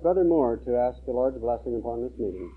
Brother Moore to ask the Lord's blessing upon this meeting.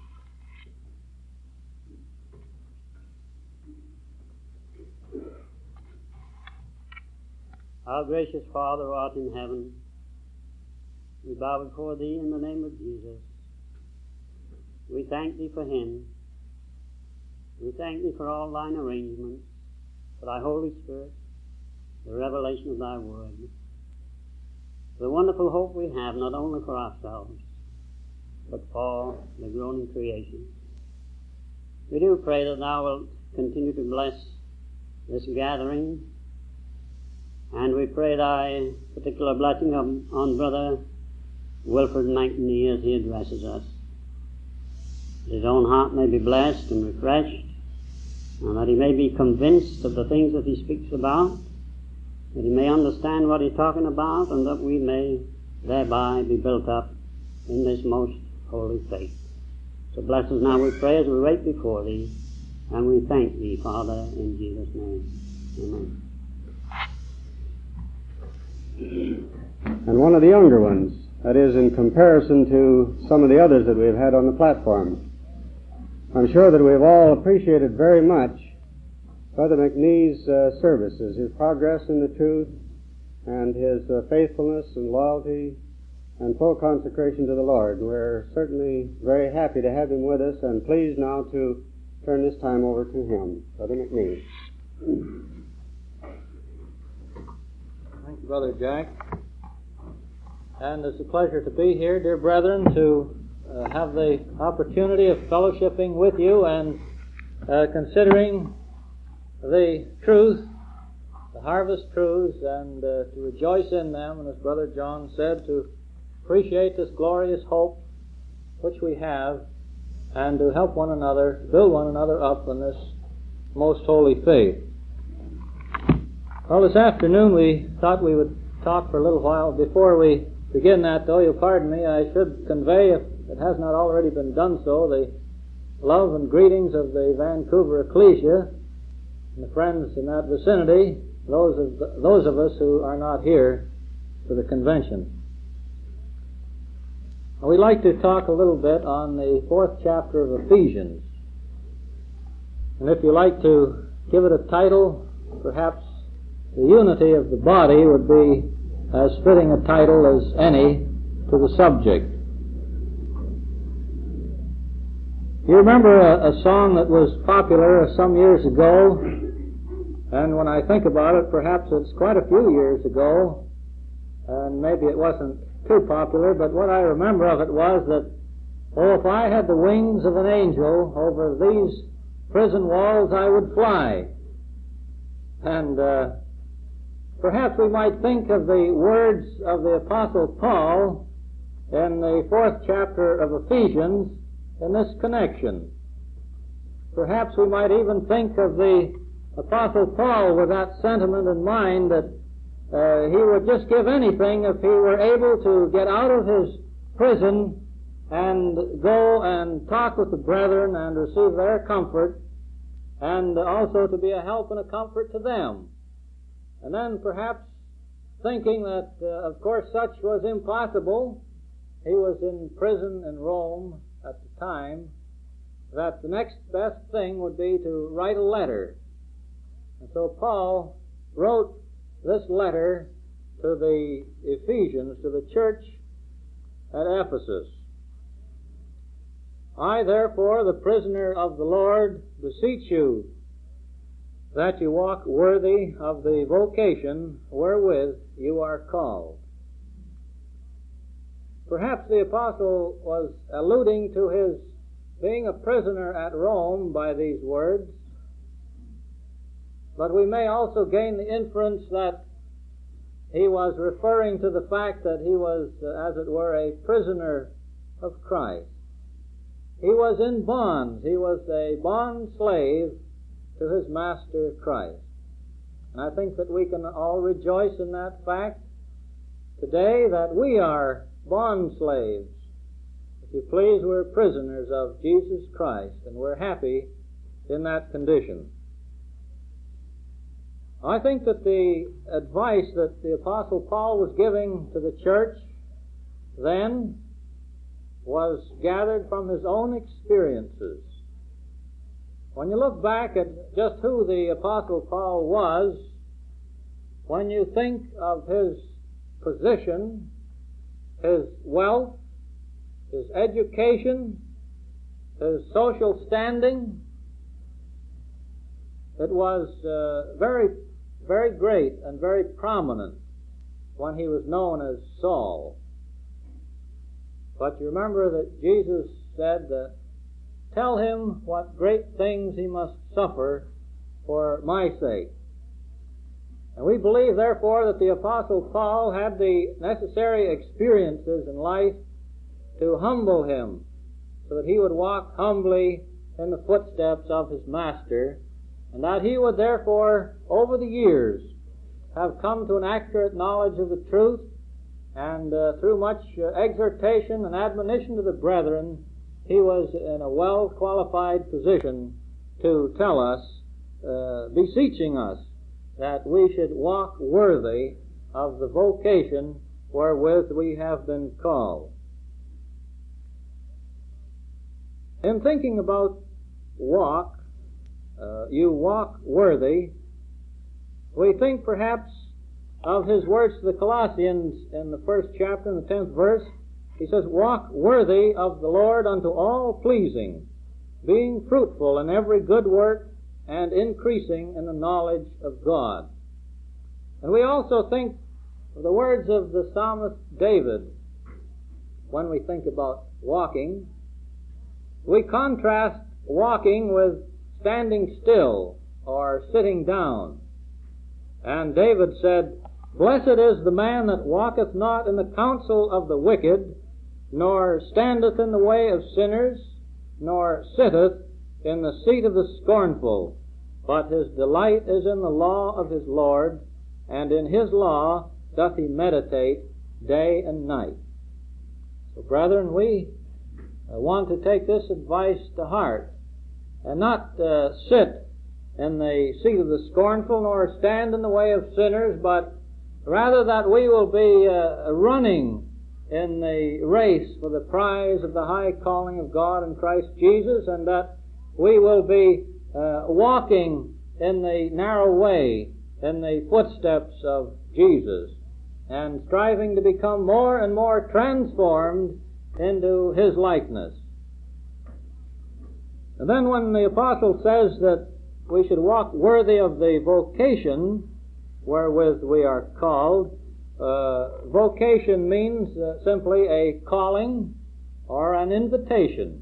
Our gracious Father who art in heaven, we bow before Thee in the name of Jesus. We thank Thee for Him. We thank Thee for all Thine arrangements, for Thy Holy Spirit, the revelation of Thy Word, the wonderful hope we have not only for ourselves, but for the groaning creation. We do pray that Thou wilt continue to bless this gathering, and we pray Thy particular blessing on Brother Wilfred McNee as he addresses us. His own heart may be blessed and refreshed, and that he may be convinced of the things that he speaks about, that he may understand what he's talking about, and that we may thereby be built up in this most holy faith. So bless us now, we pray, as we wait before Thee, and we thank Thee, Father, in Jesus' name. Amen. And one of the younger ones, that is, in comparison to some of the others that we've had on the platform. I'm sure that we've all appreciated very much Brother McNee's services, his progress in the truth, and his faithfulness and loyalty and full consecration to the Lord. We're certainly very happy to have him with us, and pleased now to turn this time over to him. Brother McNee. Thank you, Brother Jack. And it's a pleasure to be here, dear brethren, to have the opportunity of fellowshipping with you and considering the truth, the harvest truths, and to rejoice in them, and as Brother John said, to appreciate this glorious hope which we have, and to help one another, build one another up in this most holy faith. Well, this afternoon we thought we would talk for a little while. Before we begin that, though, you'll pardon me, I should convey, if it has not already been done so, the love and greetings of the Vancouver Ecclesia and the friends in that vicinity, those of us who are not here for the convention. We'd like to talk a little bit on the 4th chapter of Ephesians. And if you like to give it a title, perhaps the unity of the body would be as fitting a title as any to the subject. You remember a song that was popular some years ago, and when I think about it, perhaps it's quite a few years ago, and maybe it wasn't too popular, but what I remember of it was that, oh, if I had the wings of an angel over these prison walls, I would fly. And perhaps we might think of the words of the Apostle Paul in the 4th chapter of Ephesians in this connection. Perhaps we might even think of the Apostle Paul with that sentiment in mind that he would just give anything if he were able to get out of his prison and go and talk with the brethren and receive their comfort, and also to be a help and a comfort to them. And then perhaps thinking that, of course, such was impossible, he was in prison in Rome at the time, that the next best thing would be to write a letter. And so Paul wrote this letter to the Ephesians, to the church at Ephesus. I, therefore, the prisoner of the Lord, beseech you that you walk worthy of the vocation wherewith you are called. Perhaps the apostle was alluding to his being a prisoner at Rome by these words, but we may also gain the inference that he was referring to the fact that he was, as it were, a prisoner of Christ. He was in bonds. He was a bond slave to his master Christ. And I think that we can all rejoice in that fact today, that we are bond slaves. If you please, we're prisoners of Jesus Christ, and we're happy in that condition. I think that the advice that the Apostle Paul was giving to the church then was gathered from his own experiences. When you look back at just who the Apostle Paul was, when you think of his position, his wealth, his education, his social standing, it was very, very great and very prominent when he was known as Saul. But you remember that Jesus said that, tell him what great things he must suffer for my sake. And we believe, therefore, that the Apostle Paul had the necessary experiences in life to humble him, so that he would walk humbly in the footsteps of his Master, and that he would therefore, over the years, have come to an accurate knowledge of the truth, and through much exhortation and admonition to the brethren, he was in a well-qualified position to tell us, beseeching us, that we should walk worthy of the vocation wherewith we have been called. In thinking about walk, you walk worthy, we think perhaps of his words to the Colossians in the 1st chapter, in the 10th verse. He says, walk worthy of the Lord unto all pleasing, being fruitful in every good work, and increasing in the knowledge of God. And we also think of the words of the psalmist David. When we think about walking, we contrast walking with standing still or sitting down. And David said, blessed is the man that walketh not in the counsel of the wicked, nor standeth in the way of sinners, nor sitteth in the seat of the scornful. But his delight is in the law of his Lord, and in his law doth he meditate day and night. So, brethren, we want to take this advice to heart, and not sit in the seat of the scornful, nor stand in the way of sinners, but rather that we will be running in the race for the prize of the high calling of God in Christ Jesus, and that we will be walking in the narrow way, in the footsteps of Jesus, and striving to become more and more transformed into his likeness. And then when the apostle says that we should walk worthy of the vocation wherewith we are called, vocation means simply a calling or an invitation.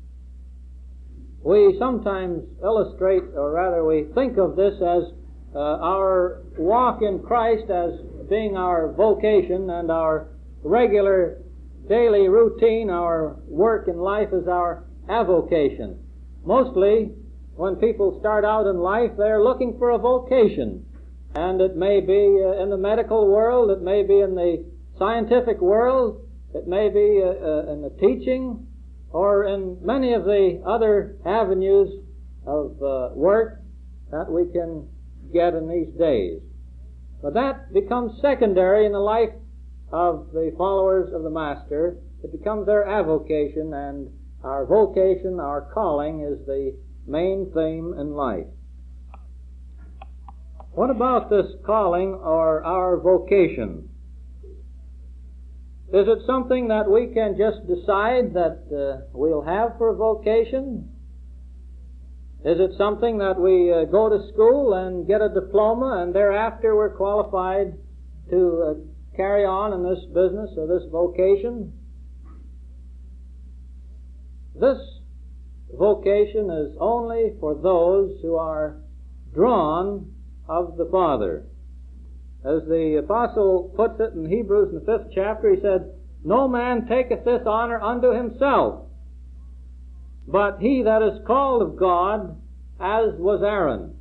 We sometimes illustrate, or rather we think of this as our walk in Christ as being our vocation, and our regular daily routine, our work in life, is our avocation. Mostly, when people start out in life, they're looking for a vocation. And it may be in the medical world, it may be in the scientific world, it may be in the teaching, or in many of the other avenues of work that we can get in these days. But that becomes secondary in the life of the followers of the Master. It becomes their avocation, and our vocation, our calling, is the main theme in life. What about this calling or our vocation? Is it something that we can just decide that we'll have for a vocation? Is it something that we go to school and get a diploma and thereafter we're qualified to carry on in this business or this vocation? This vocation is only for those who are drawn of the Father. As the apostle puts it in Hebrews in the 5th chapter, he said, no man taketh this honor unto himself, but he that is called of God, as was Aaron.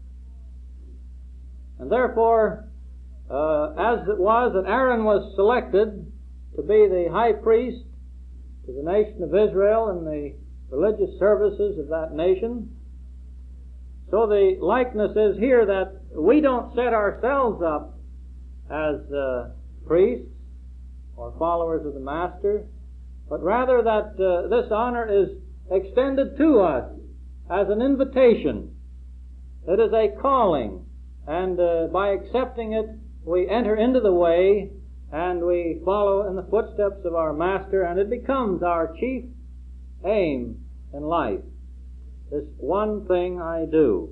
And therefore, as it was that Aaron was selected to be the high priest to the nation of Israel in the religious services of that nation, so the likeness is here that we don't set ourselves up as priests or followers of the Master, but rather that this honor is extended to us as an invitation. It is a calling, and by accepting it, we enter into the way, and we follow in the footsteps of our Master, and it becomes our chief aim in life. This one thing I do.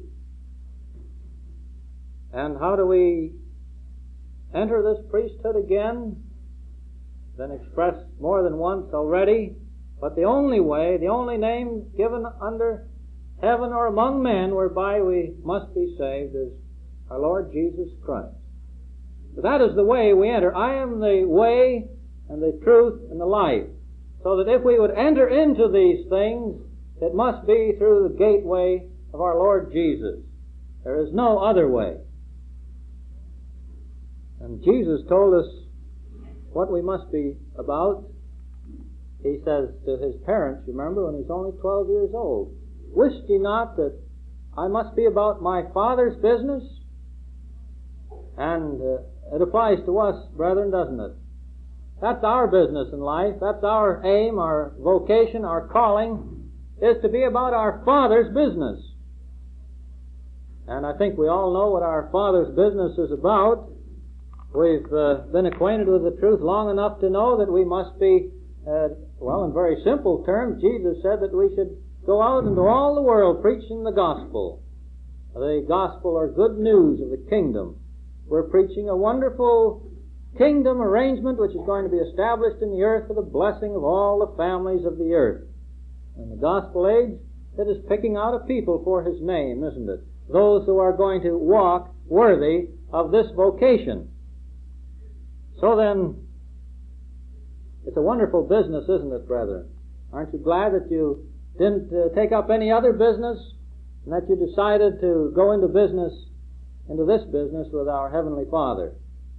And how do we enter this priesthood again? Been expressed more than once already, but the only way, the only name given under heaven or among men whereby we must be saved is our Lord Jesus Christ. That is the way we enter. I am the way and the truth and the life. So that if we would enter into these things, it must be through the gateway of our Lord Jesus. There is no other way. And Jesus told us what we must be about. He says to his parents, remember, when he's only 12 years old, "Wist ye not that I must be about my Father's business?" And it applies to us, brethren, doesn't it? That's our business in life. That's our aim, our vocation, our calling, is to be about our Father's business. And I think we all know what our Father's business is about. We've been acquainted with the truth long enough to know that we must be, in very simple terms, Jesus said that we should go out into all the world preaching the gospel. The gospel or good news of the kingdom. We're preaching a wonderful kingdom arrangement which is going to be established in the earth for the blessing of all the families of the earth. In the gospel age, it is picking out a people for his name, isn't it? Those who are going to walk worthy of this vocation. So then, it's a wonderful business, isn't it, brethren? Aren't you glad that you didn't take up any other business, and that you decided to go into this business with our Heavenly Father?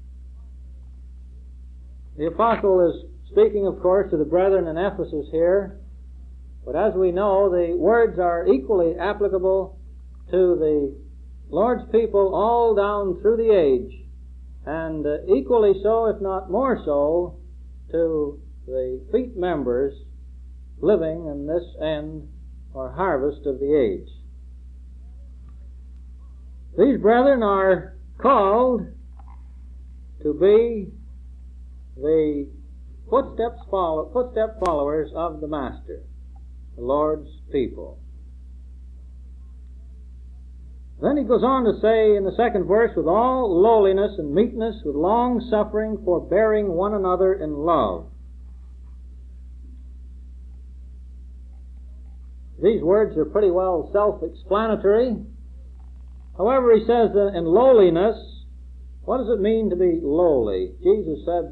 The apostle is speaking, of course, to the brethren in Ephesus here, but as we know, the words are equally applicable to the Lord's people all down through the age, and equally so, if not more so, to the feet members living in this end or harvest of the age. These brethren are called to be the footstep followers of the Master, the Lord's people. Then he goes on to say in the second verse, with all lowliness and meekness, with long suffering, forbearing one another in love. These words are pretty well self-explanatory. However, he says that in lowliness, what does it mean to be lowly? Jesus said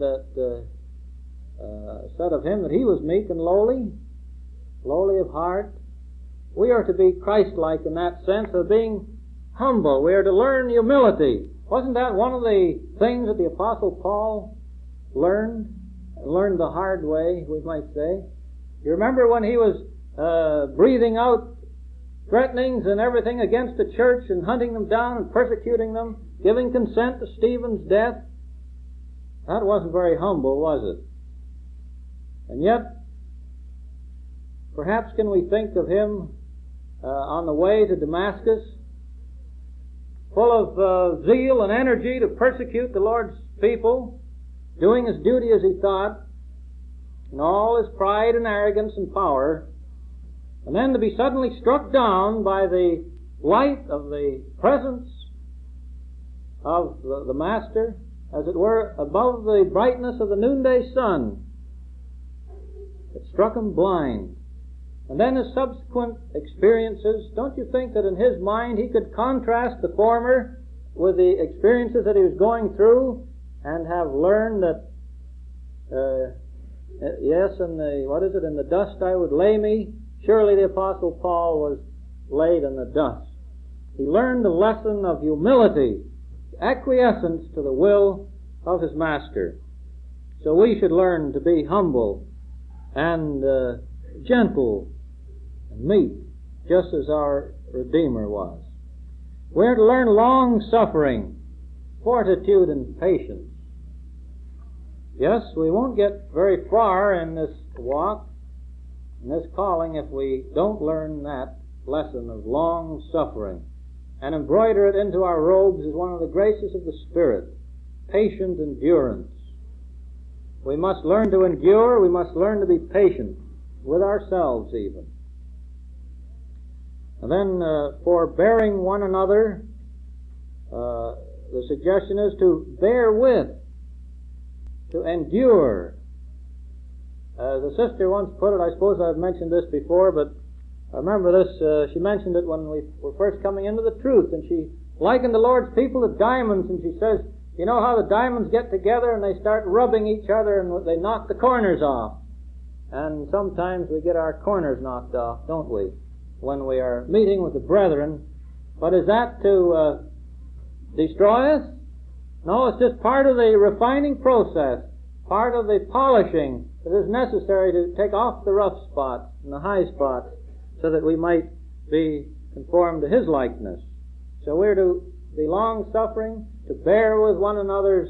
of him that he was meek and lowly of heart. We are to be Christ-like in that sense of being humble. We are to learn humility. Wasn't that one of the things that the Apostle Paul learned the hard way, we might say? You remember when he was breathing out threatenings and everything against the church and hunting them down and persecuting them, giving consent to Stephen's death? That wasn't very humble, was it? And yet, perhaps can we think of him on the way to Damascus, full of zeal and energy to persecute the Lord's people, doing his duty as he thought, in all his pride and arrogance and power, and then to be suddenly struck down by the light of the presence of the Master, as it were, above the brightness of the noonday sun. It struck him blind. And then his subsequent experiences, don't you think that in his mind he could contrast the former with the experiences that he was going through and have learned that, in the dust I would lay me? Surely the Apostle Paul was laid in the dust. He learned the lesson of humility, acquiescence to the will of his Master. So we should learn to be humble and gentle and meek, just as our Redeemer was. We're to learn long-suffering, fortitude, and patience. Yes, we won't get very far in this walk, in this calling, if we don't learn that lesson of long suffering and embroider it into our robes as one of the graces of the Spirit, patient endurance. We must learn to endure, we must learn to be patient with ourselves even. And then forbearing one another, the suggestion is to bear with, to endure. The sister once put it, I suppose I've mentioned this before, but I remember this, she mentioned it when we were first coming into the truth, and she likened the Lord's people to diamonds, and she says, you know how the diamonds get together and they start rubbing each other and they knock the corners off. And sometimes we get our corners knocked off, don't we, when we are meeting with the brethren. But is that to destroy us? No, it's just part of the refining process, part of the polishing that is necessary to take off the rough spots and the high spots so that we might be conformed to His likeness. So we're to be long-suffering, to bear with one another's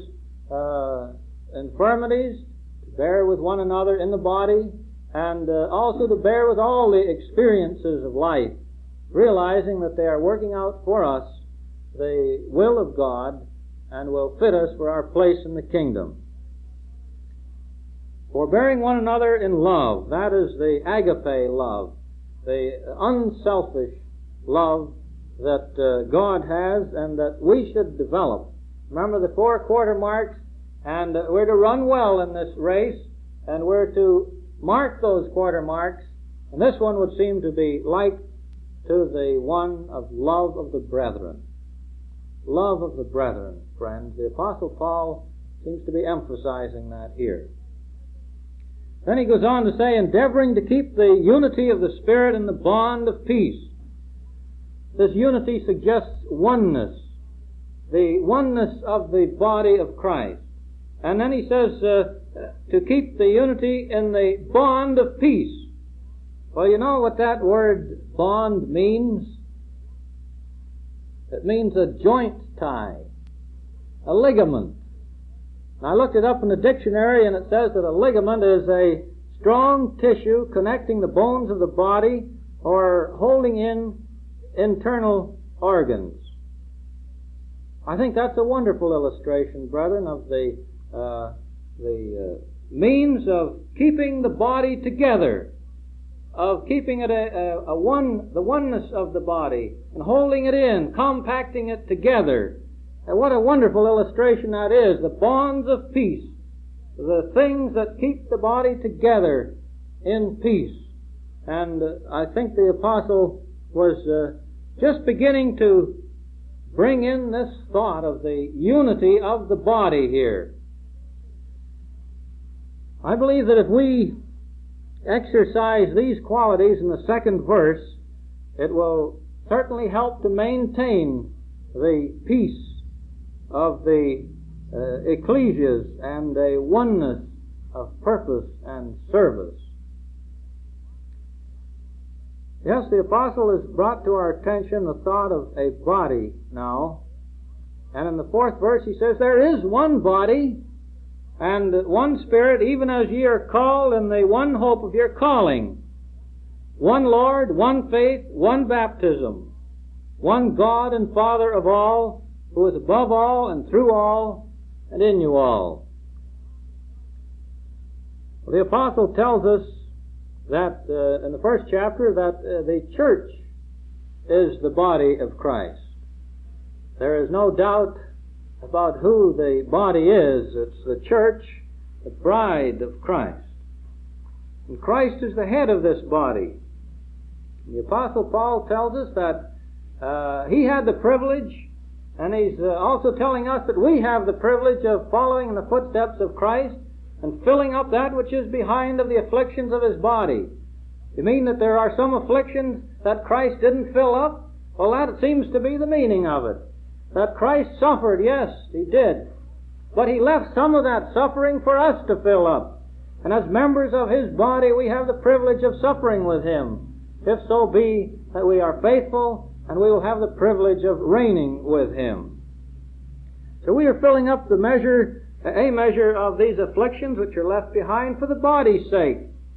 infirmities, to bear with one another in the body, and also to bear with all the experiences of life, realizing that they are working out for us the will of God and will fit us for our place in the kingdom. Forbearing one another in love, that is the agape love, the unselfish love that God has and that we should develop. Remember the 4 quarter marks, and we're to run well in this race, and we're to mark those quarter marks, and this one would seem to be like to the one of love of the brethren. Love of the brethren, friends. The Apostle Paul seems to be emphasizing that here. Then he goes on to say, endeavoring to keep the unity of the Spirit in the bond of peace. This unity suggests oneness, the oneness of the body of Christ. And then he says to keep the unity in the bond of peace. Well, you know what that word bond means? It means a joint tie, a ligament. I looked it up in the dictionary, and it says that a ligament is a strong tissue connecting the bones of the body or holding in internal organs. I think that's a wonderful illustration, brethren, of the means of keeping the body together, of keeping it the oneness of the body, and holding it in, compacting it together. And what a wonderful illustration that is, the bonds of peace, the things that keep the body together in peace. And I think the apostle was just beginning to bring in this thought of the unity of the body here. I believe that if we exercise these qualities in the second verse, it will certainly help to maintain the peace of the ecclesias and a oneness of purpose and service. Yes, the apostle has brought to our attention the thought of a body now. And in the 4th verse he says, there is one body and one Spirit, even as ye are called in the one hope of your calling. One Lord, one faith, one baptism, one God and Father of all, who is above all and through all and in you all. Well, the apostle tells us that in the 1st chapter that the church is the body of Christ. There is no doubt about who the body is. It's the church, the bride of Christ. And Christ is the head of this body. The Apostle Paul tells us that he had the privilege, and he's also telling us that we have the privilege of following in the footsteps of Christ and filling up that which is behind of the afflictions of His body. You mean that there are some afflictions that Christ didn't fill up? Well, that seems to be the meaning of it. That Christ suffered, yes, He did. But He left some of that suffering for us to fill up. And as members of His body, we have the privilege of suffering with Him, if so be that we are faithful, and we will have the privilege of reigning with Him. So we are filling up a measure of these afflictions which are left behind for the body's sake.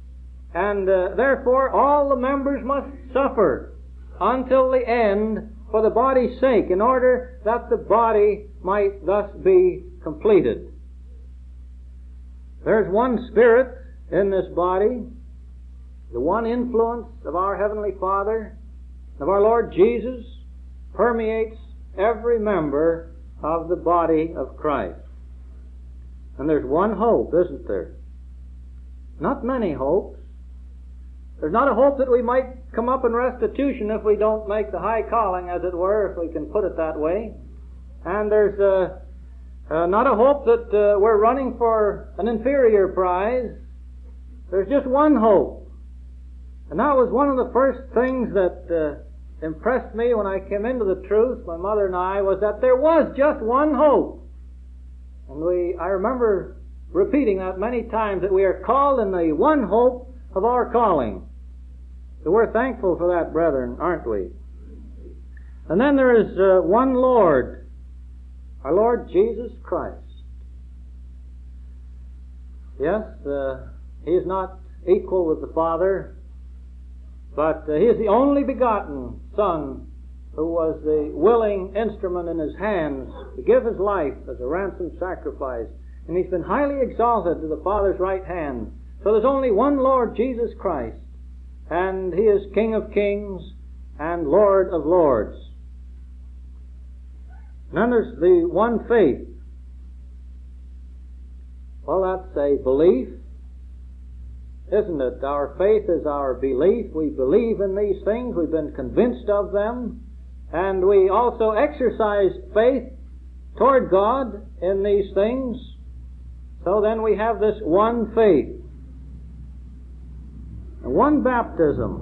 And therefore all the members must suffer until the end for the body's sake, in order that the body might thus be completed. There's one Spirit in this body, the one influence of our Heavenly Father, of our Lord Jesus, permeates every member of the body of Christ. And there's one hope, isn't there? Not many hopes. There's not a hope that we might come up in restitution if we don't make the high calling, as it were, if we can put it that way. And there's not a hope that we're running for an inferior prize. There's just one hope. And that was one of the first things that impressed me when I came into the truth, my mother and I, was that there was just one hope. And I remember repeating that many times, that we are called in the one hope of our calling. So we're thankful for that, brethren, aren't we? And then there is one Lord, our Lord Jesus Christ. Yes, He is not equal with the Father, but He is the only begotten Son, who was the willing instrument in His hands to give His life as a ransom sacrifice. And He's been highly exalted to the Father's right hand. So there's only one Lord Jesus Christ, and He is King of kings and Lord of lords. And then there's the one faith. Well, that's a belief, isn't it? Our faith is our belief. We believe in these things. We've been convinced of them. And we also exercise faith toward God in these things. So then we have this one faith. And one baptism.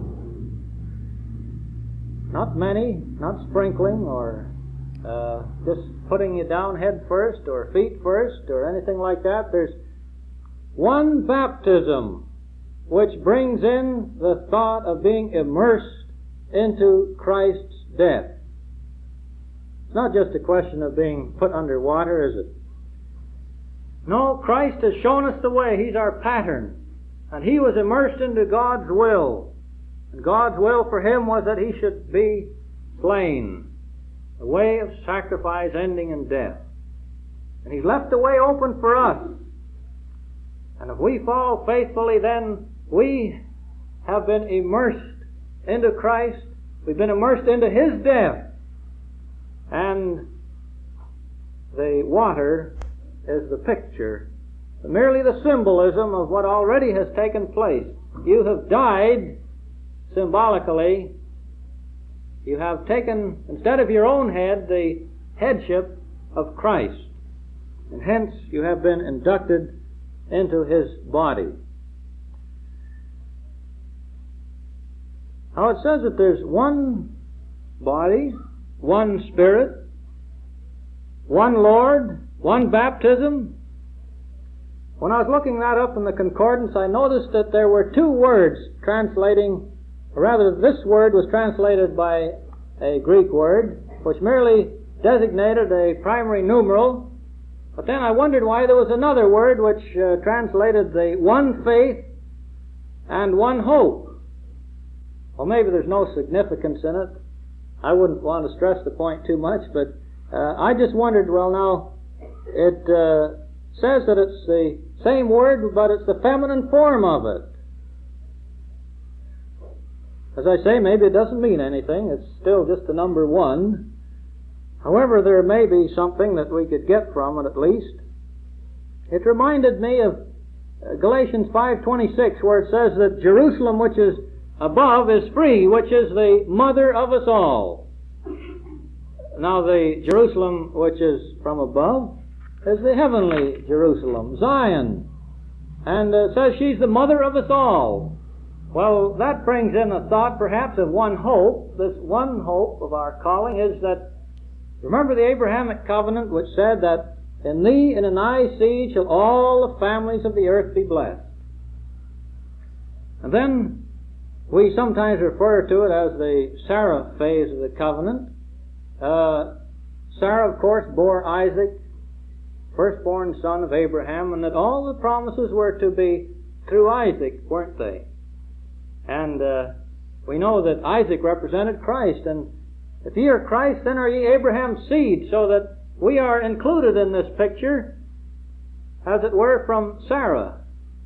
Not many, not sprinkling or just putting you down head first or feet first or anything like that. There's one baptism which brings in the thought of being immersed into Christ's death. It's not just a question of being put under water, is it? No, Christ has shown us the way. He's our pattern. And He was immersed into God's will. And God's will for Him was that He should be slain. A way of sacrifice ending in death. And He's left the way open for us. And if we follow faithfully, then we have been immersed into Christ. We've been immersed into His death. And the water is the picture, merely the symbolism of what already has taken place. You have died symbolically. You have taken, instead of your own head, the headship of Christ. And hence you have been inducted into His body. Now it says that there's one body, one Spirit, one Lord, one baptism. When I was looking that up in the concordance, I noticed that there were two words translating, or rather this word was translated by a Greek word, which merely designated a primary numeral. But then I wondered why there was another word which translated the one faith and one hope. Well, maybe there's no significance in it. I wouldn't want to stress the point too much, but I just wondered, well now, it says that it's the same word, but it's the feminine form of it. As I say, maybe it doesn't mean anything. It's still just the number one. However, there may be something that we could get from it at least. It reminded me of Galatians 5:26, where it says that Jerusalem which is above is free, which is the mother of us all. Now the Jerusalem which is from above is the heavenly Jerusalem, Zion. And it says she's the mother of us all. Well, that brings in a thought perhaps of one hope. This one hope of our calling is that, remember the Abrahamic covenant which said that in thee and in thy seed shall all the families of the earth be blessed. And then we sometimes refer to it as the Sarah phase of the covenant. Sarah, of course, bore Isaac, firstborn son of Abraham, and that all the promises were to be through Isaac, weren't they? And we know that Isaac represented Christ. And if ye are Christ, then are ye Abraham's seed, so that we are included in this picture, as it were, from Sarah.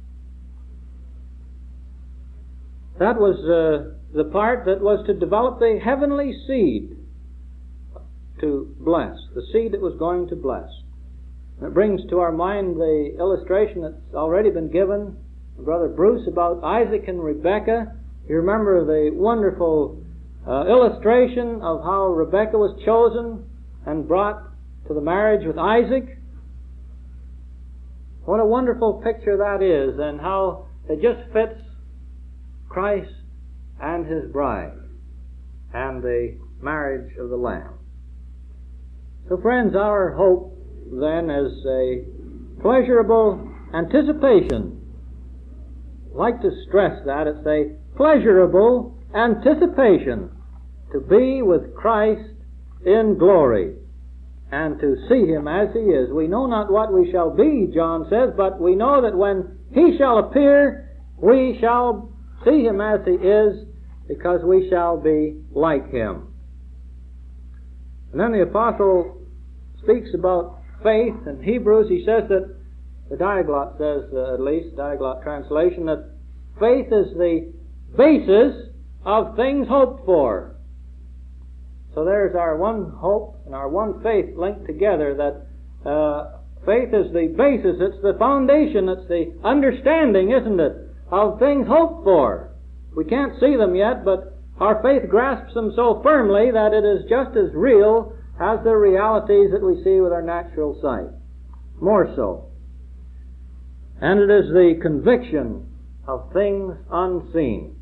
That was the part that was to develop the heavenly seed to bless, the seed that was going to bless. And it brings to our mind the illustration that's already been given by Brother Bruce about Isaac and Rebekah. You remember the wonderful illustration of how Rebekah was chosen and brought to the marriage with Isaac. What a wonderful picture that is, and how it just fits Christ and His bride and the marriage of the Lamb. So friends, our hope then is a pleasurable anticipation. I'd like to stress that. It's a pleasurable anticipation to be with Christ in glory and to see Him as He is. We know not what we shall be, John says, but we know that when He shall appear, we shall see Him as He is, because we shall be like Him. And then the apostle speaks about faith in Hebrews. He says that, the Diaglott says, at least, Diaglott translation, that faith is the basis of things hoped for. So there's our one hope and our one faith linked together, that faith is the basis, it's the foundation, it's the understanding, isn't it, of things hoped for. We can't see them yet, but our faith grasps them so firmly that it is just as real as the realities that we see with our natural sight. More so. And it is the conviction of things unseen.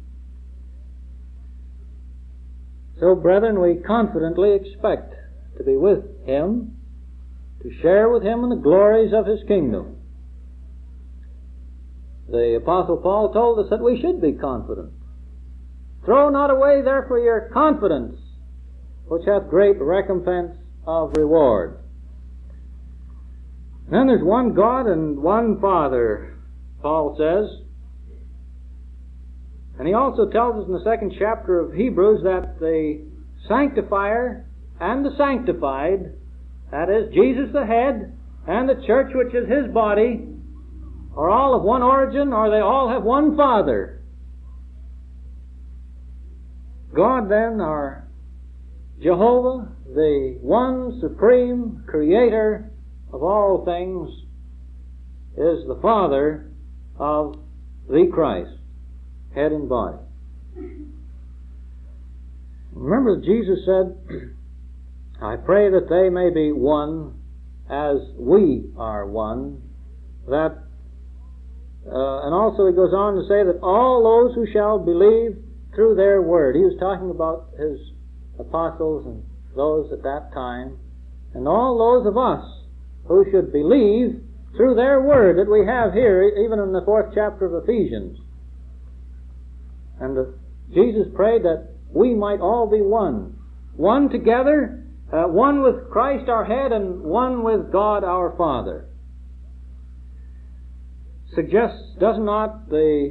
So, brethren, we confidently expect to be with Him, to share with Him in the glories of His kingdom. The Apostle Paul told us that we should be confident. Throw not away therefore your confidence, which hath great recompense of reward. And then there's one God and one Father, Paul says. And he also tells us in the 2nd chapter of Hebrews that the sanctifier and the sanctified, that is, Jesus the head, and the church which is His body, are all of one origin, or they all have one Father. God then, our Jehovah, the one supreme creator of all things, is the Father of the Christ, head and body. Remember Jesus said, I pray that they may be one as we are one, that and also he goes on to say that all those who shall believe through their word. He was talking about His apostles and those at that time, and all those of us who should believe through their word that we have here, even in the 4th chapter of Ephesians. And Jesus prayed that we might all be one. One together, one with Christ our head, and one with God our Father. Does not the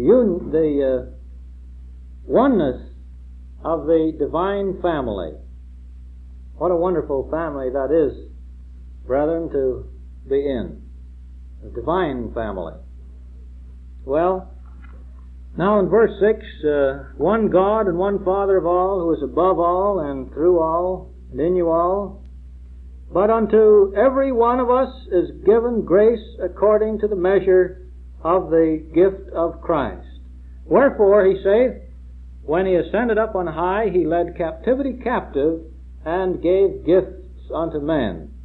oneness of the divine family. What a wonderful family that is, brethren, to be in. The divine family. Well, now in verse 6, one God and one Father of all, who is above all and through all and in you all. But unto every one of us is given grace according to the measure of the gift of Christ. Wherefore, he saith, when He ascended up on high, He led captivity captive and gave gifts unto men.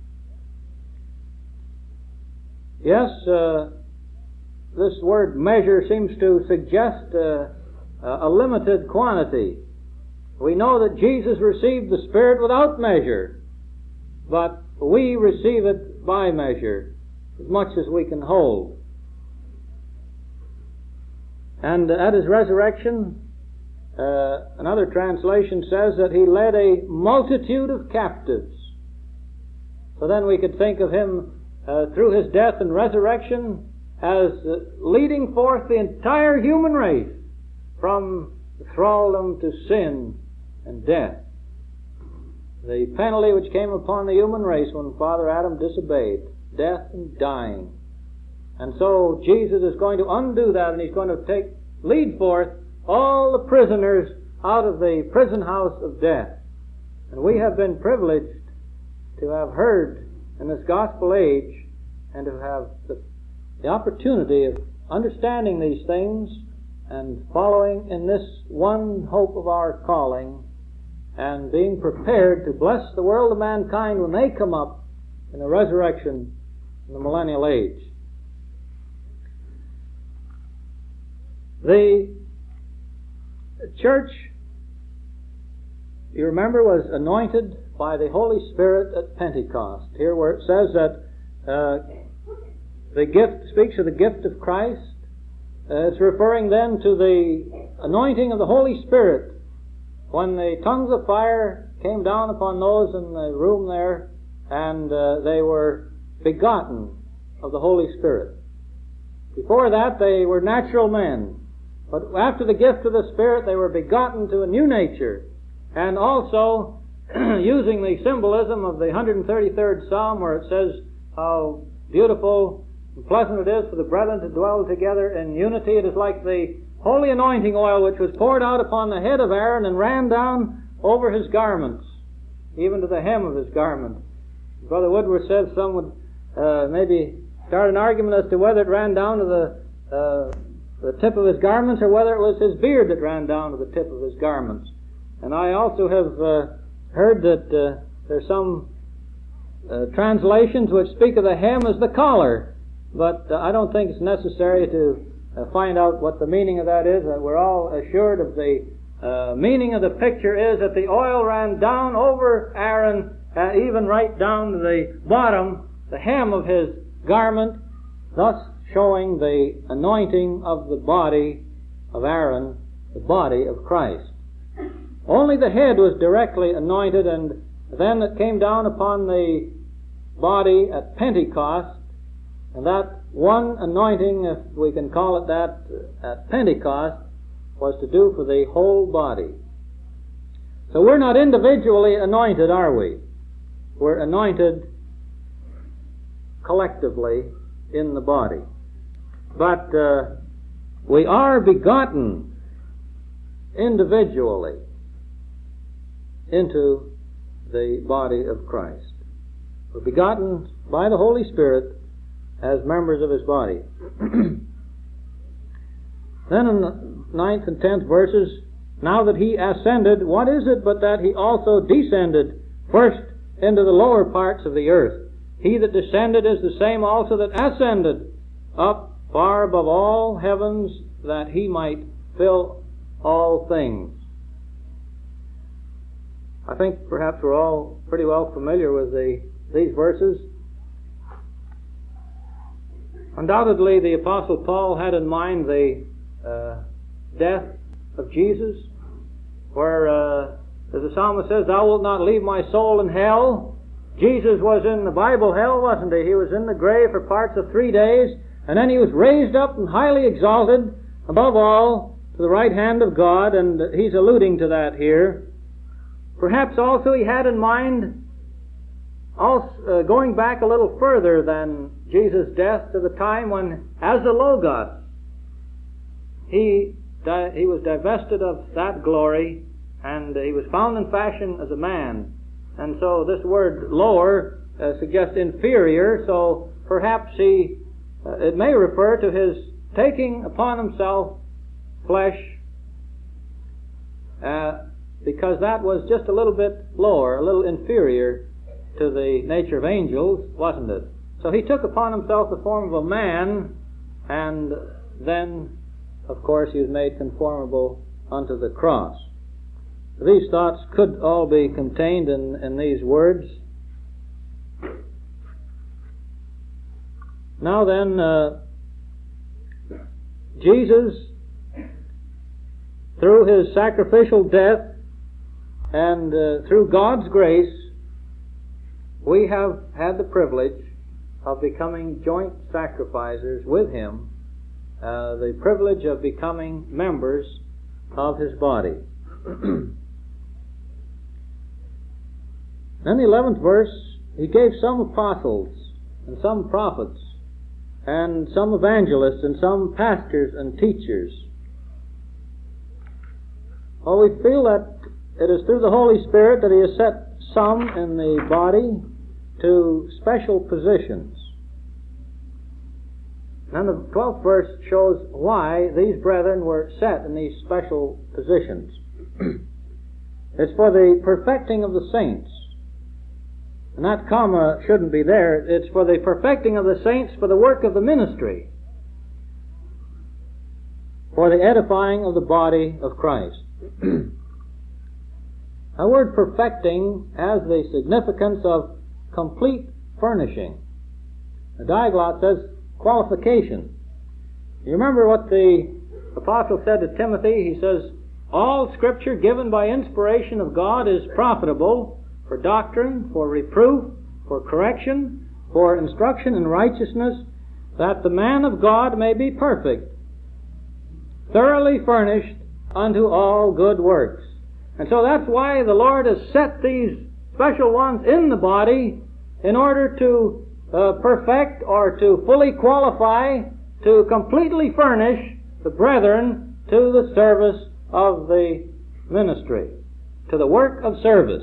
Yes, this word measure seems to suggest a limited quantity. We know that Jesus received the Spirit without measure, but we receive it by measure, as much as we can hold. And at His resurrection, another translation says that He led a multitude of captives. So then we could think of Him through His death and resurrection as leading forth the entire human race from thraldom to sin and death. The penalty which came upon the human race when Father Adam disobeyed, death and dying. And so Jesus is going to undo that, and He's going to lead forth all the prisoners out of the prison house of death. And we have been privileged to have heard in this gospel age and to have the opportunity of understanding these things and following in this one hope of our calling and being prepared to bless the world of mankind when they come up in the resurrection in the millennial age. The church, you remember, was anointed by the Holy Spirit at Pentecost. Here where it says that the gift speaks of the gift of Christ. It's referring then to the anointing of the Holy Spirit when the tongues of fire came down upon those in the room there, and they were begotten of the Holy Spirit. Before that they were natural men, but after the gift of the Spirit they were begotten to a new nature. And also, using the symbolism of the 133rd Psalm where it says how beautiful and pleasant it is for the brethren to dwell together in unity, it is like the holy anointing oil which was poured out upon the head of Aaron and ran down over his garments, even to the hem of his garment. Brother Woodward says some would maybe start an argument as to whether it ran down to the tip of his garments or whether it was his beard that ran down to the tip of his garments. And I also have heard that there's some translations which speak of the hem as the collar, but I don't think it's necessary to find out what the meaning of that is. We're all assured of the meaning of the picture is that the oil ran down over Aaron, even right down to the bottom, the hem of his garment, thus showing the anointing of the body of Aaron, the body of Christ. Only the head was directly anointed, and then it came down upon the body at Pentecost, and that one anointing, if we can call it that, at Pentecost, was to do for the whole body. So we're not individually anointed, are we? We're anointed collectively in the body. But we are begotten individually into the body of Christ. We're begotten by the Holy Spirit as members of His body. Then in the 9th and 10th verses, now that He ascended, what is it but that He also descended first into the lower parts of the earth? He that descended is the same also that ascended up far above all heavens, that He might fill all things. I think perhaps we're all pretty well familiar with these verses. Undoubtedly, the Apostle Paul had in mind the death of Jesus, where, as the psalmist says, "Thou wilt not leave my soul in hell." Jesus was in the Bible hell, wasn't he? He was in the grave for parts of 3 days, and then He was raised up and highly exalted above all to the right hand of God, and he's alluding to that here. Perhaps also he had in mind, going back a little further than Jesus' death, to the time when, as the Logos, he was divested of that glory, and he was found in fashion as a man. And so this word lower suggests inferior, so perhaps it may refer to His taking upon Himself flesh, because that was just a little bit lower, a little inferior to the nature of angels, wasn't it? So He took upon Himself the form of a man, and then, of course, He was made conformable unto the cross. These thoughts could all be contained in these words. Now then, Jesus, through His sacrificial death and through God's grace, we have had the privilege of becoming joint sacrificers with Him, the privilege of becoming members of His body. Then the 11th verse, He gave some apostles, and some prophets, and some evangelists, and some pastors and teachers. Well, we feel that it is through the Holy Spirit that He has set some in the body to special positions. And the 12th verse shows why these brethren were set in these special positions. It's for the perfecting of the saints. And that comma shouldn't be there. It's for the perfecting of the saints for the work of the ministry, for the edifying of the body of Christ. The word perfecting has the significance of complete furnishing. The Diaglott says qualification. You remember what the apostle said to Timothy? He says, all Scripture given by inspiration of God is profitable for doctrine, for reproof, for correction, for instruction in righteousness, that the man of God may be perfect, thoroughly furnished unto all good works. And so that's why the Lord has set these special ones in the body in order to perfect or to fully qualify, to completely furnish the brethren to the service of the ministry, to the work of service.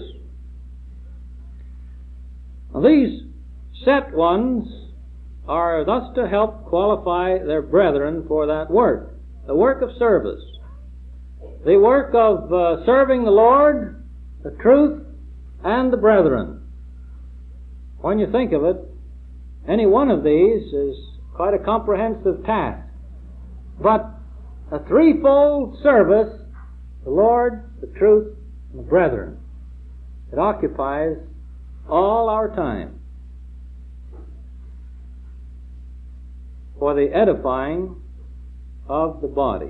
Now, these set ones are thus to help qualify their brethren for that work, the work of service, the work of serving the Lord, the truth, and the brethren. When you think of it, any one of these is quite a comprehensive task. But a threefold service, the Lord, the truth, and the brethren, it occupies all our time for the edifying of the body,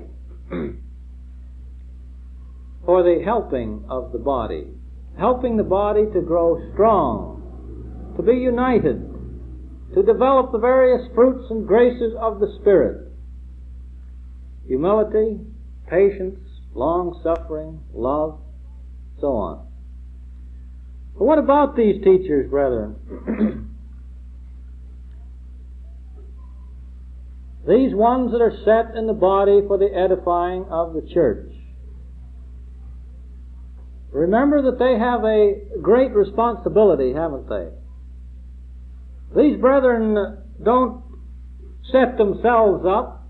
for the helping of the body, helping the body to grow strong, to be united, to develop the various fruits and graces of the Spirit: humility, patience, long-suffering, love, so on. But what about these teachers, brethren? These ones that are set in the body for the edifying of the church. Remember that they have a great responsibility, haven't they? These brethren don't set themselves up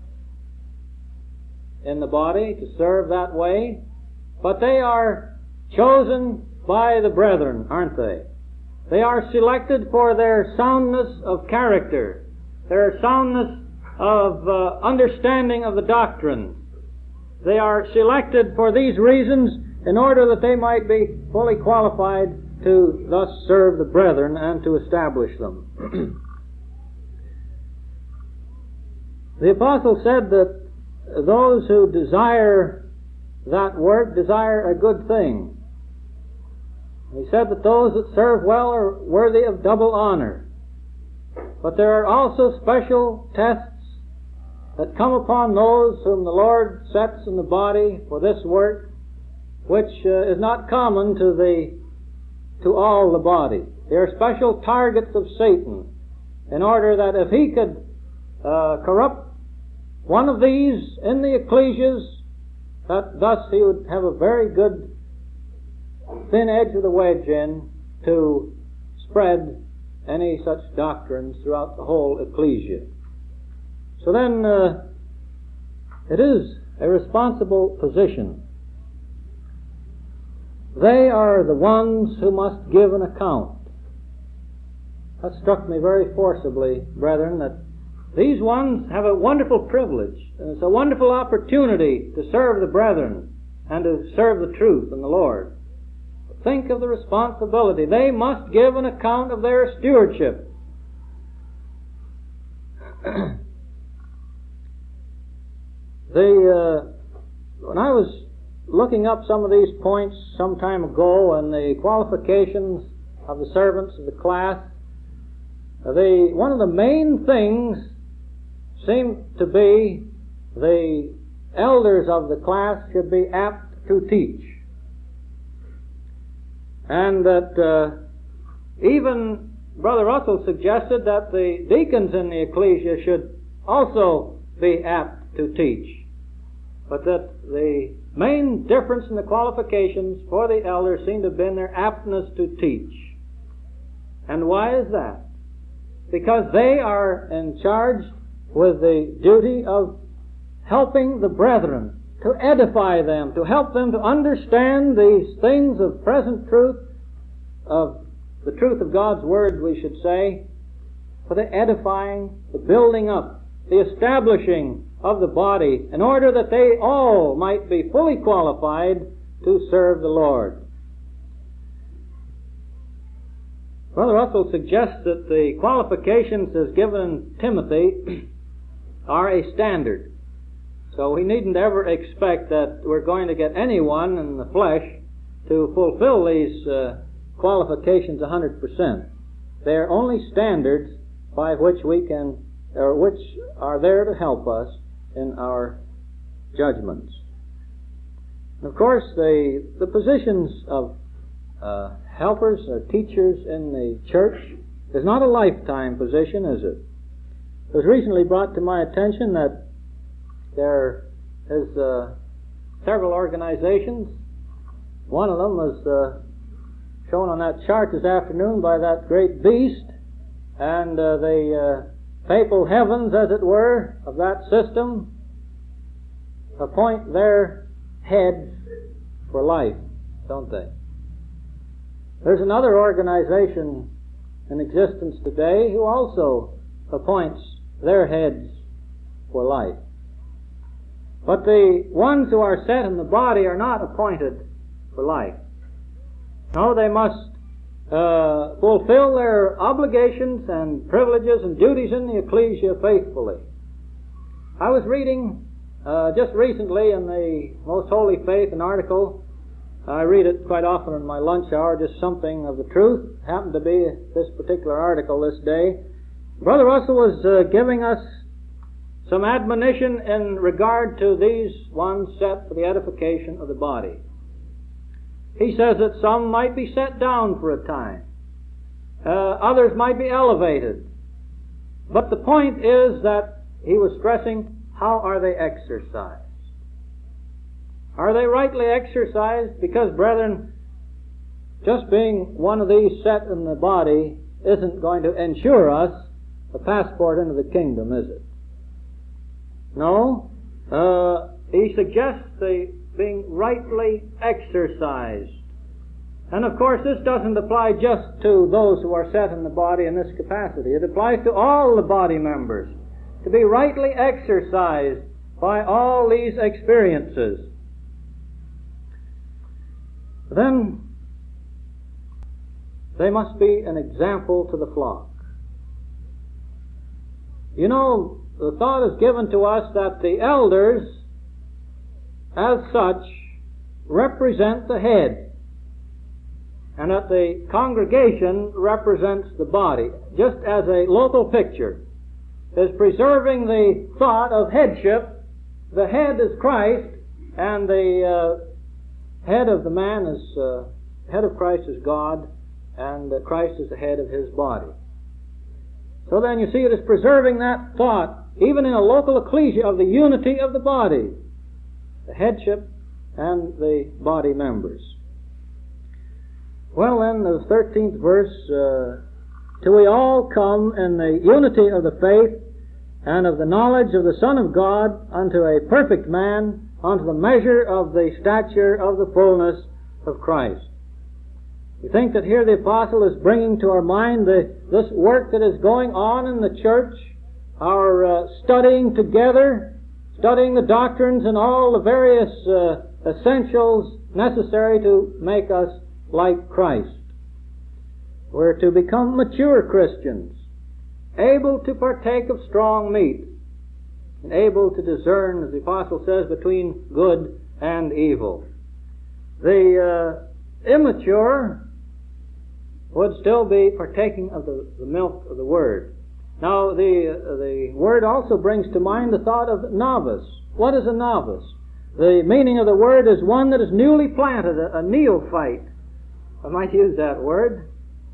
in the body to serve that way, but they are chosen by the brethren, aren't they? They are selected for their soundness of character, their soundness of understanding of the doctrine. They are selected for these reasons in order that they might be fully qualified to thus serve the brethren and to establish them. The apostle said that those who desire that work desire a good thing. He said that those that serve well are worthy of double honor. But there are also special tests that come upon those whom the Lord sets in the body for this work, which is not common to all the body. They are special targets of Satan, in order that if he could corrupt one of these in the ecclesias, that thus he would have a very good thin edge of the wedge in to spread any such doctrines throughout the whole ecclesia. So then, it is a responsible position. They are the ones who must give an account. That struck me very forcibly, brethren, that these ones have a wonderful privilege, and it's a wonderful opportunity to serve the brethren and to serve the truth and the Lord. Think of the responsibility. They must give an account of their stewardship. When I was looking up some of these points some time ago and the qualifications of the servants of the class, one of the main things seemed to be the elders of the class should be apt to teach. And that even Brother Russell suggested that the deacons in the ecclesia should also be apt to teach. But that the main difference in the qualifications for the elders seem to have been their aptness to teach. And why is that? Because they are in charge with the duty of helping the brethren, to edify them, to help them to understand these things of present truth, of the truth of God's Word, we should say, for the edifying, the building up, the establishing of the body, in order that they all might be fully qualified to serve the Lord. Brother Russell suggests that the qualifications as given in Timothy are a standard. So we needn't ever expect that we're going to get anyone in the flesh to fulfill these qualifications 100%. They are only standards by which we can, or which are there to help us in our judgments. And of course, the positions of helpers or teachers in the church is not a lifetime position, is it? It was recently brought to my attention that there is several organizations. One of them was shown on that chart this afternoon by that great beast, and the papal heavens, as it were, of that system appoint their heads for life, don't they? There's another organization in existence today who also appoints their heads for life. But the ones who are set in the body are not appointed for life. No, they must fulfill their obligations and privileges and duties in the ecclesia faithfully. I was reading just recently in the Most Holy Faith an article. I read it quite often in my lunch hour, just something of the truth. Happened to be this particular article this day. Brother Russell was giving us some admonition in regard to these ones set for the edification of the body. He says that some might be set down for a time. Others might be elevated. But the point is that he was stressing, how are they exercised? Are they rightly exercised? Because, brethren, just being one of these set in the body isn't going to ensure us a passport into the kingdom, is it? No. He suggests they being rightly exercised. And of course this doesn't apply just to those who are set in the body in this capacity. It applies to all the body members, to be rightly exercised by all these experiences. Then they must be an example to the flock. You know, the thought is given to us that the elders, as such, represent the head, and that the congregation represents the body, just as a local picture is preserving the thought of headship. The head is Christ, and the head of the man is head of Christ is God, and Christ is the head of His body. So then you see it is preserving that thought, even in a local ecclesia, of the unity of the body, the headship and the body members. Well then, the 13th verse, till we all come in the unity of the faith and of the knowledge of the Son of God unto a perfect man, unto the measure of the stature of the fullness of Christ. We think that here the apostle is bringing to our mind this work that is going on in the church, our studying together, studying the doctrines and all the various essentials necessary to make us like Christ. We're to become mature Christians, able to partake of strong meat, and able to discern, as the apostle says, between good and evil. The immature would still be partaking of the milk of the Word. Now, the word also brings to mind the thought of novice. What is a novice? The meaning of the word is one that is newly planted, a neophyte. I might use that word.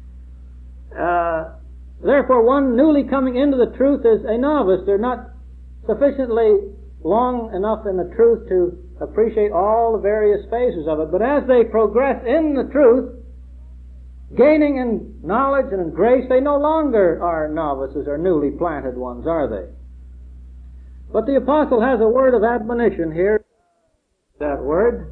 Therefore, one newly coming into the truth is a novice. They're not sufficiently long enough in the truth to appreciate all the various phases of it. But as they progress in the truth, gaining in knowledge and in grace, they no longer are novices or newly planted ones, are they? But the apostle has a word of admonition here. That word.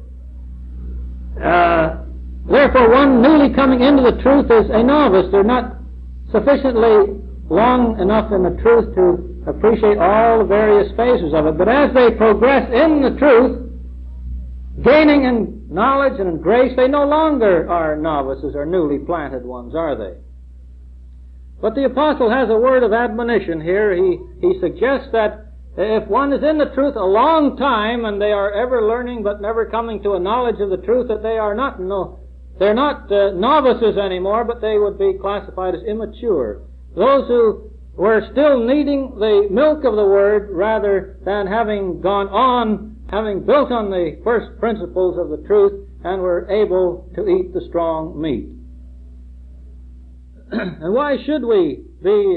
Therefore, one newly coming into the truth is a novice. They're not sufficiently long enough in the truth to appreciate all the various phases of it. But as they progress in the truth, gaining in knowledge and in grace, they no longer are novices or newly planted ones, are they? But the apostle has a word of admonition here. He suggests that if one is in the truth a long time and they are ever learning but never coming to a knowledge of the truth, that they are not they're not novices anymore, but they would be classified as immature. Those who were still needing the milk of the Word rather than having gone on, having built on the first principles of the truth, and were able to eat the strong meat. And why should we be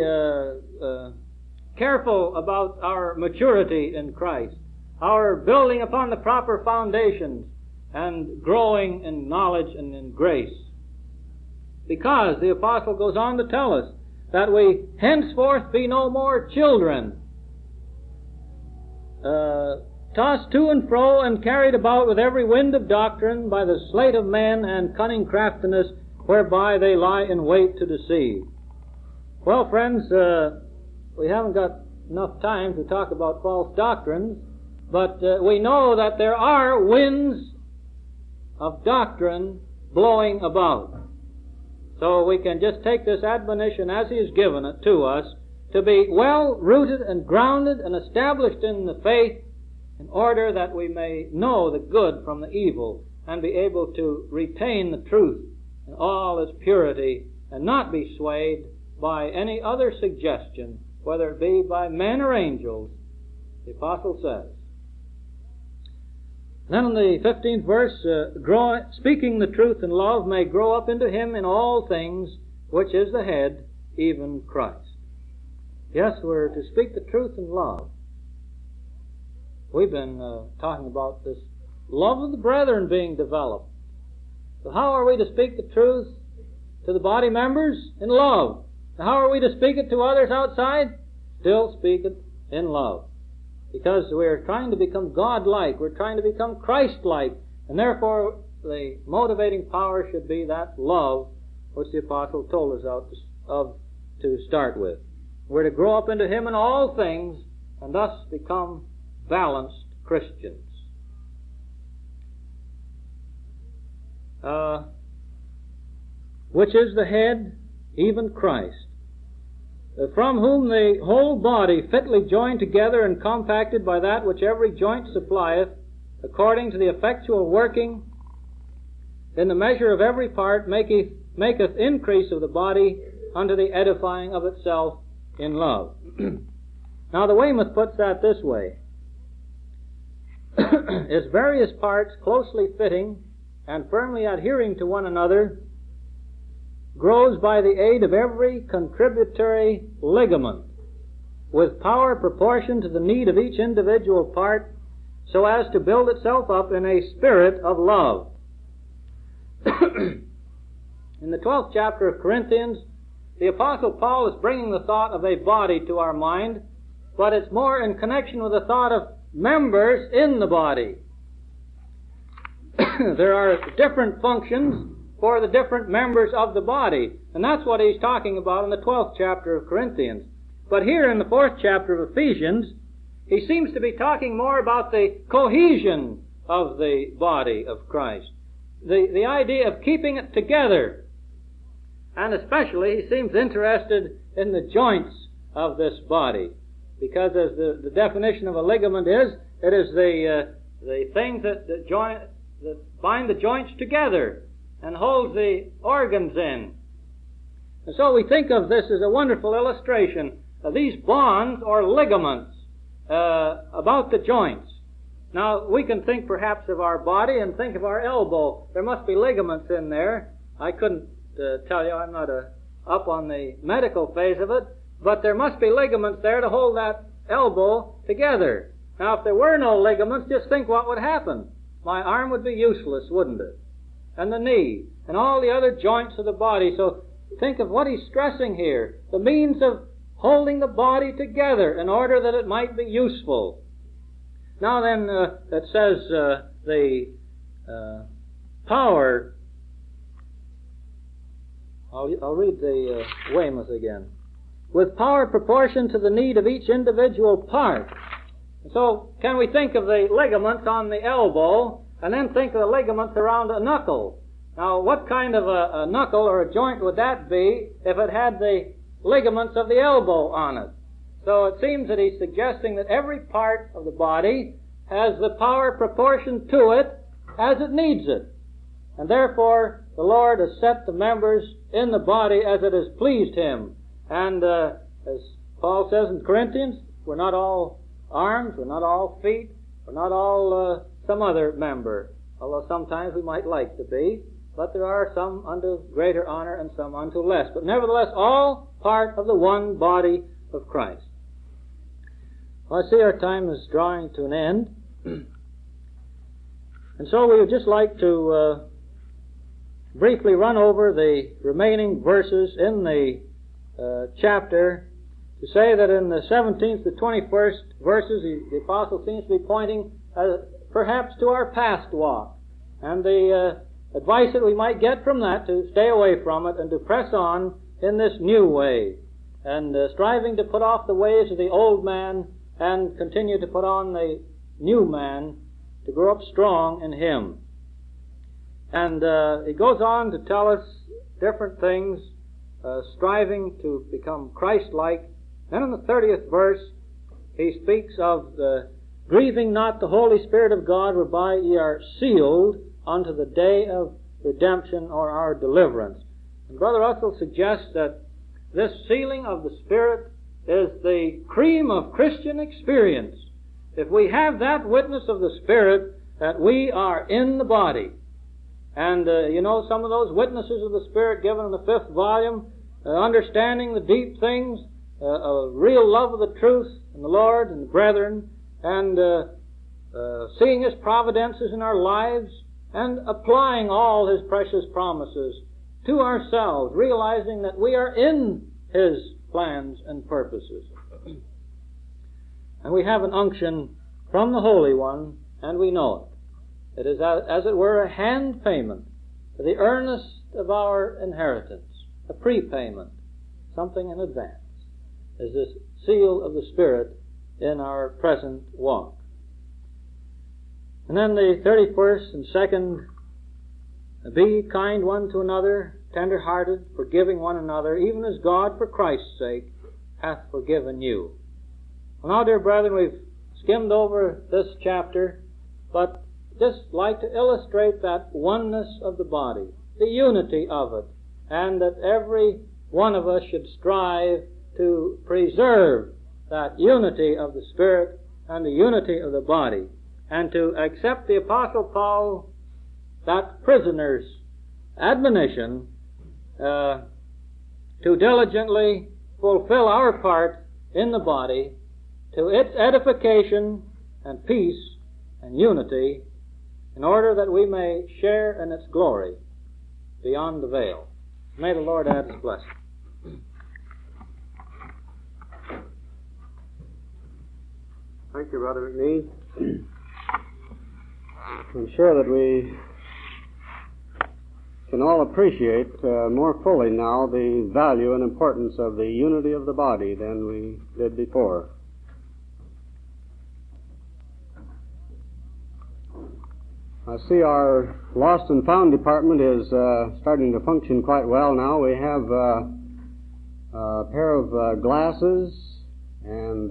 careful about our maturity in Christ, our building upon the proper foundations, and growing in knowledge and in grace? Because the apostle goes on to tell us that we henceforth be no more children, tossed to and fro and carried about with every wind of doctrine by the sleight of men and cunning craftiness whereby they lie in wait to deceive. Well, friends, we haven't got enough time to talk about false doctrines, but we know that there are winds of doctrine blowing about. So we can just take this admonition as he has given it to us, to be well rooted and grounded and established in the faith, in order that we may know the good from the evil and be able to retain the truth in all its purity and not be swayed by any other suggestion, whether it be by men or angels, the apostle says. Then in the 15th verse, speaking the truth in love may grow up into him in all things, which is the head, even Christ. Yes, we're to speak the truth in love. We've been talking about this love of the brethren being developed. So how are we to speak the truth to the body members? In love. Now how are we to speak it to others outside? Still speak it in love. Because we're trying to become God-like. We're trying to become Christ-like. And therefore, the motivating power should be that love which the apostle told us to start with. We're to grow up into him in all things and thus become balanced Christians. Which is the head, even Christ, from whom the whole body fitly joined together and compacted by that which every joint supplieth, according to the effectual working in the measure of every part, maketh increase of the body unto the edifying of itself in love. Now the Weymouth puts that this way. Its various parts closely fitting and firmly adhering to one another grows by the aid of every contributory ligament, with power proportioned to the need of each individual part, so as to build itself up in a spirit of love. In the 12th chapter of Corinthians, the Apostle Paul is bringing the thought of a body to our mind, but it's more in connection with the thought of members in the body. There are different functions for the different members of the body. And that's what he's talking about in the 12th chapter of Corinthians. But here in the 4th chapter of Ephesians, he seems to be talking more about the cohesion of the body of Christ. The idea of keeping it together. And especially he seems interested in the joints of this body. Because as the definition of a ligament is, it is the things that bind the joints together and hold the organs in. And so we think of this as a wonderful illustration these bonds or ligaments about the joints. Now, we can think perhaps of our body and think of our elbow. There must be ligaments in there. I couldn't tell you, I'm not up on the medical phase of it, but there must be ligaments there to hold that elbow together. Now, if there were no ligaments, just think what would happen. My arm would be useless, wouldn't it? And the knee, and all the other joints of the body. So think of what he's stressing here. The means of holding the body together in order that it might be useful. Now then, it says the power. I'll read the Weymouth again. With power proportioned to the need of each individual part. So, can we think of the ligaments on the elbow, and then think of the ligaments around a knuckle? Now, what kind of a knuckle or a joint would that be if it had the ligaments of the elbow on it? So it seems that he's suggesting that every part of the body has the power proportioned to it as it needs it. And therefore, the Lord has set the members in the body as it has pleased Him. And as Paul says in Corinthians, we're not all arms, we're not all feet, we're not all some other member, although sometimes we might like to be, but there are some unto greater honor and some unto less. But nevertheless, all part of the one body of Christ. Well, I see our time is drawing to an end. And so we would just like to briefly run over the remaining verses in the chapter to say that in the 17th to 21st verses, the Apostle seems to be pointing perhaps to our past walk, and the advice that we might get from that to stay away from it and to press on in this new way, and striving to put off the ways of the old man and continue to put on the new man to grow up strong in Him. And it goes on to tell us different things, striving to become Christ-like. Then in the 30th verse, he speaks of the grieving not the Holy Spirit of God, whereby ye are sealed unto the day of redemption or our deliverance. And Brother Russell suggests that this sealing of the Spirit is the cream of Christian experience. If we have that witness of the Spirit, that we are in the body. And you know, some of those witnesses of the Spirit given in the 5th volume, understanding the deep things, a real love of the truth and the Lord and the brethren, and seeing His providences in our lives, and applying all His precious promises to ourselves, realizing that we are in His plans and purposes. And we have an unction from the Holy One, and we know it. It is, as it were, a hand payment for the earnest of our inheritance, a prepayment, something in advance, is this seal of the Spirit in our present walk. And then the 31st and 2nd, be kind one to another, tender-hearted, forgiving one another, even as God, for Christ's sake, hath forgiven you. Well, now, dear brethren, we've skimmed over this chapter, but just like to illustrate that oneness of the body, the unity of it, and that every one of us should strive to preserve that unity of the Spirit and the unity of the body, and to accept the Apostle Paul, that prisoner's admonition, to diligently fulfill our part in the body to its edification and peace and unity, in order that we may share in its glory beyond the veil. May the Lord add His blessing. Thank you, Brother McNee. I'm sure that we can all appreciate more fully now the value and importance of the unity of the body than we did before. I see our Lost and Found department is starting to function quite well now. We have a pair of glasses and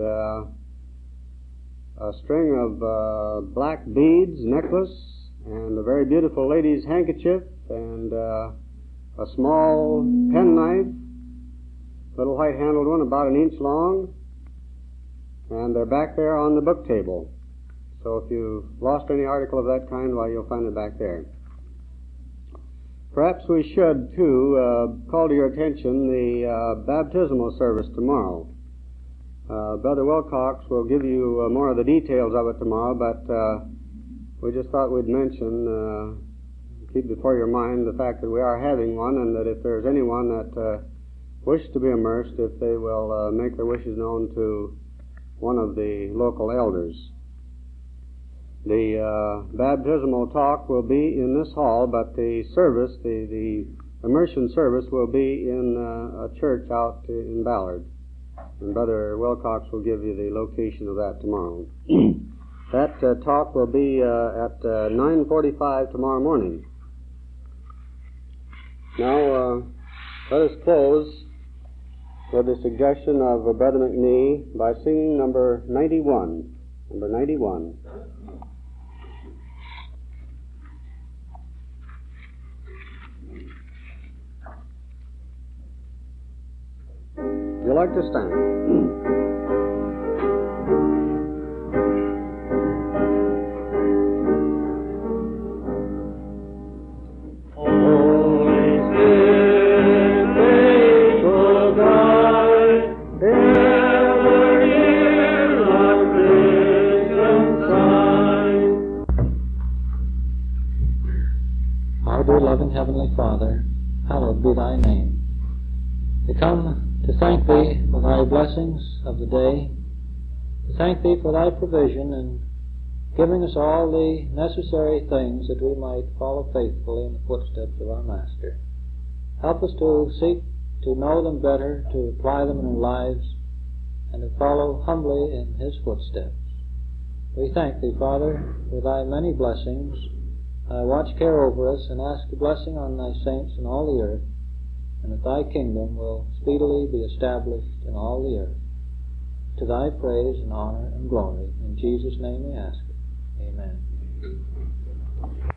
a string of black beads, necklace, and a very beautiful lady's handkerchief, and a small penknife, little white-handled one about an inch long, and they're back there on the book table. So if you've lost any article of that kind, why, you'll find it back there. Perhaps we should, too, call to your attention the baptismal service tomorrow. Brother Wilcox will give you more of the details of it tomorrow, but we just thought we'd mention, keep before your mind the fact that we are having one, and that if there's anyone that wishes to be immersed, if they will make their wishes known to one of the local elders. The baptismal talk will be in this hall, but the service, the immersion service, will be in a church out in Ballard. And Brother Wilcox will give you the location of that tomorrow. That talk will be at 9:45 tomorrow morning. Now, let us close with the suggestion of Brother McNee by singing number 91. Number 91. Would you like to stand? Heavenly Father, hallowed be thy name. We come to thank thee for thy blessings of the day, to thank thee for thy provision in giving us all the necessary things that we might follow faithfully in the footsteps of our Master. Help us to seek to know them better, to apply them in our lives, and to follow humbly in his footsteps. We thank thee, Father, for thy many blessings. Watch care over us and ask a blessing on thy saints in all the earth, and that thy kingdom will speedily be established in all the earth. To thy praise and honor and glory. In Jesus' name we ask it. Amen.